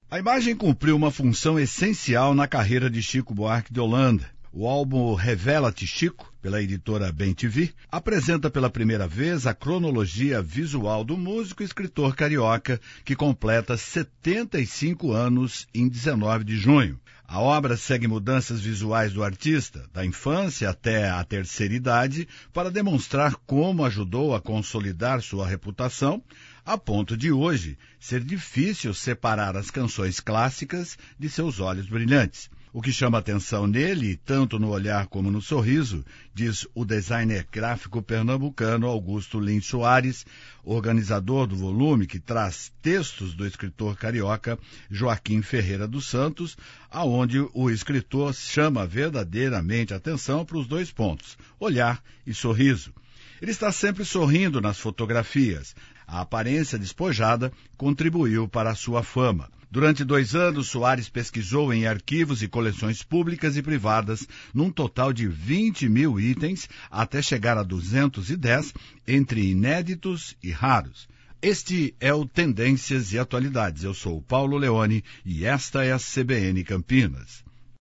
A imagem cumpriu uma função essencial na carreira de Chico Buarque de Holanda. O álbum Revela-te Chico, pela editora Bem-TV, apresenta pela primeira vez a cronologia visual do músico e escritor carioca, que completa 75 anos em 19 de junho. A obra segue mudanças visuais do artista, da infância até a terceira idade, para demonstrar como ajudou a consolidar sua reputação, a ponto de hoje ser difícil separar as canções clássicas de seus olhos brilhantes. O que chama atenção nele, tanto no olhar como no sorriso, diz o designer gráfico pernambucano Augusto Lins Soares, organizador do volume que traz textos do escritor carioca Joaquim Ferreira dos Santos, aonde o escritor chama verdadeiramente atenção para os dois pontos, olhar e sorriso. Ele está sempre sorrindo nas fotografias. A aparência despojada contribuiu para a sua fama. Durante 2 anos, Soares pesquisou em arquivos e coleções públicas e privadas, num total de 20 mil itens, até chegar a 210, entre inéditos e raros. Este é o Tendências e Atualidades. Eu sou o Paulo Leone e esta é a CBN Campinas.